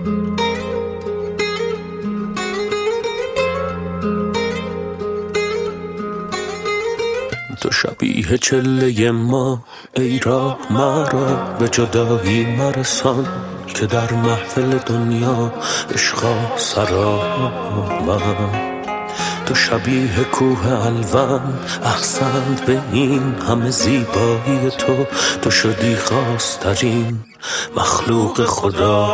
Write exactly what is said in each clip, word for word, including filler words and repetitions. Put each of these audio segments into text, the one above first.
تو شبیه چله ما ای راه مرا به جدایی مرسان که در محفل دنیا عشقا سرا من. تو شبیه کوه الوان احسنت به این همه زیبایی تو، تو شدی خواسترین مخلوق خدا.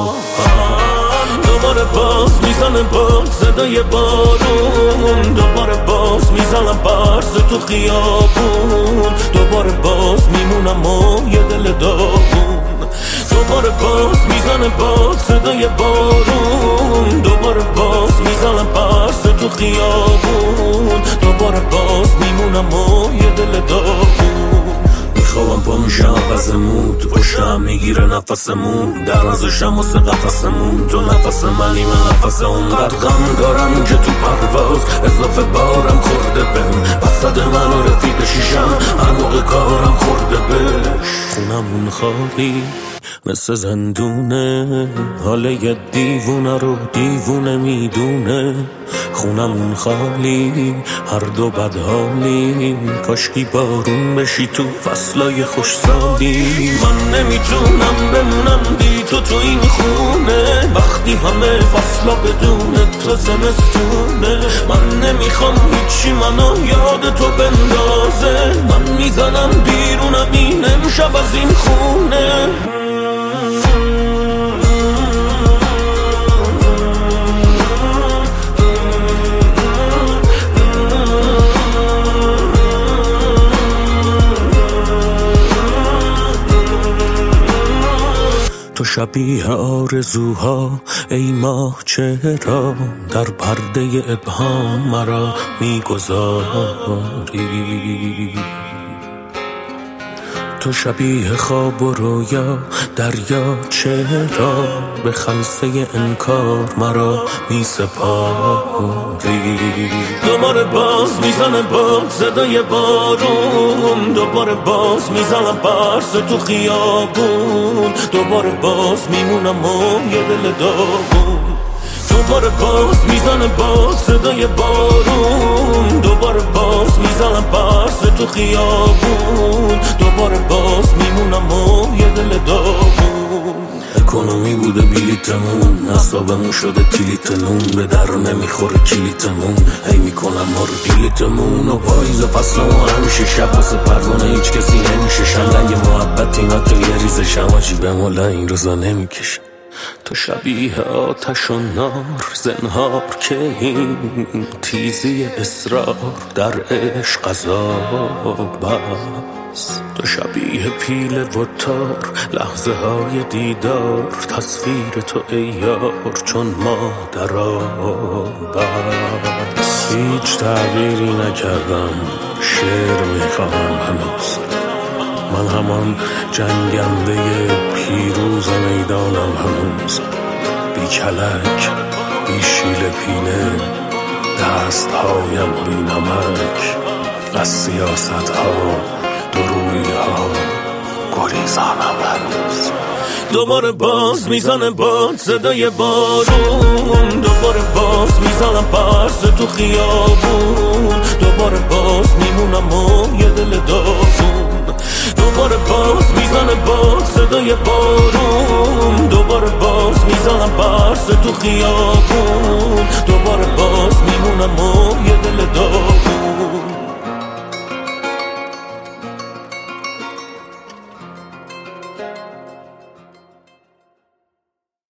دوباره باز میزنه باد صدای بارون، دوباره باز میزنم برس تو خیابون، دوباره باز میمونم و یه دل داغون. دوباره باز میزنه باد صدای بارون، دوباره باز میزنم برس تو خیابون، دوباره باز میمونم و یه دل داغون. میخوام پا میشم عوضمون، تو پشتم میگیره نفسمون، در نزشم واسه قفسمون، تو نفس منی من نفس اون. قد غم دارم که تو پرواز اضافه بارم خورده بهم، وسط من و رفیق شیشم هر موقع کارم خورده بهش. خونمون خالی مثل زندونه، حال یه دیوونه رو دیوونه میدونه. خونمون خالی هر دو بدحالی، کاشکی بارون بشی تو فصلای خوش سالی. من نمیتونم بمونم بی تو تو این خونه، وقتی همه فصلا بدون تو زمستونه. من نمیخوام هیچی منو یاد تو بندازه، من میزنم بیرونم این امشب از این خونه. تو شبیه آرزوها ای ماه چرا در پرده ابهام مرا میگذاری. تو شبیه خواب و رویا دریا چرا به خلسه انکار مرا می سپاری. دوباره باز میزنه باد صدای بارون، دوباره باز میزنم برس تو خیابون، دوباره باز میمونم و یه دل داغون. دوباره باز میزنه باد صدای بارون، دوباره باز میزنم برس تو خیابون، دوباره باز میمونم و یه دل داغون. اکونومی بوده بلیتمون، اصابمون شده تیلیتمون، به در نمیخوره کلیتمون، هی میکنم ما رو دیلیتمون. و پاییز فصل و همیشه شب واسه پروانه هیچ کسی نمیشه شنگ محبت اینا تو یه ریز شماجی به مولا این روزا نمیکشم. تو شبیه آتش و نار زنهار که این تیزی اصرار در عشق عذاب است. تو شبیه پیل و تار لحظه های دیدار، تصویر تو ای یار چون ما در آب است. هیچ تغییری نکردم، شعر میخواهم هنوز، من همان جنگنده پیروز میدانم هنوز. بی کلک بی شیل پینه دست هایم بی نمک، از سیاست ها دروی ها گریزانم هنوز. دوباره باز میزنه باد صدای بارون، دوباره باز میزنم برس تو خیابون، دوباره باز میمونم و یه دل داغون. دوباره باز میزنه باد صدای بارون، دوباره باز میزنم برس تو خیابون، دوباره باز میمونم و یه دل داغون.